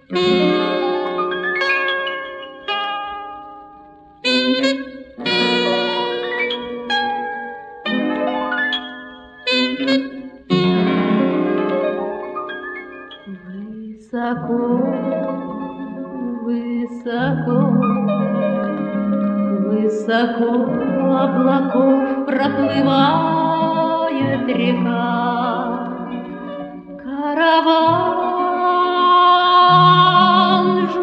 Высоко, высоко, высоко облаков проплывает река. Караван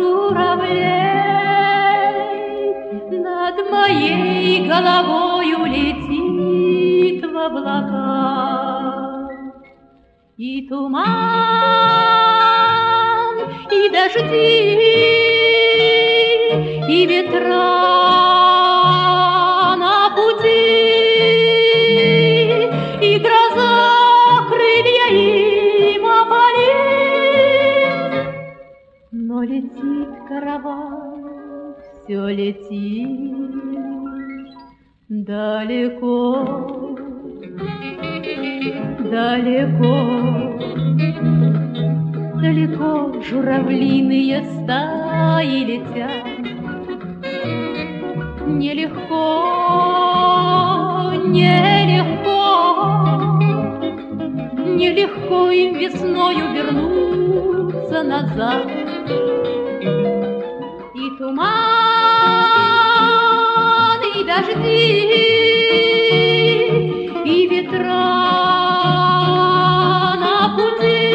журавлей над моей головою летит в облака. И туман, и дожди, и ветра на пути, и гроза крылья им опалит. Но летит караван, все летит далеко, далеко, далеко журавлиные стаи летят. Нелегко, нелегко, нелегко им весною вернуться назад. И туман, и дожди, и ветра на пути,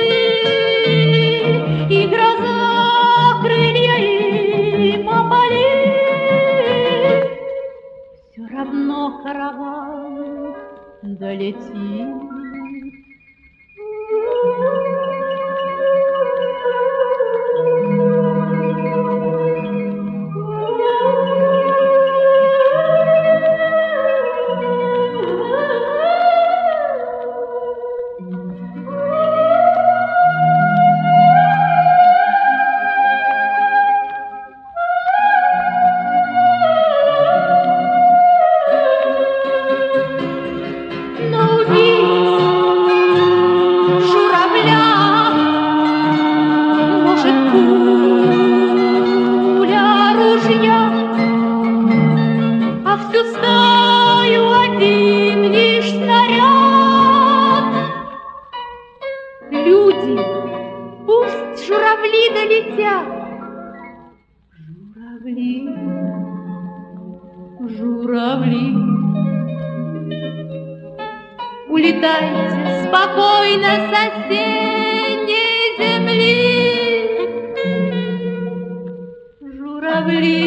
и гроза крылья им опалит. Все равно караван долетит. Всю стаю один лишь снаряд. Люди, пусть журавли долетят. Журавли, журавли, улетайте спокойно с осенней земли. Журавли,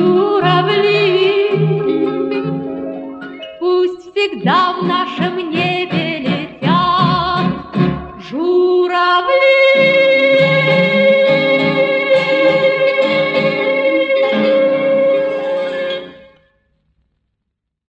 журавли, пусть всегда в нашем небе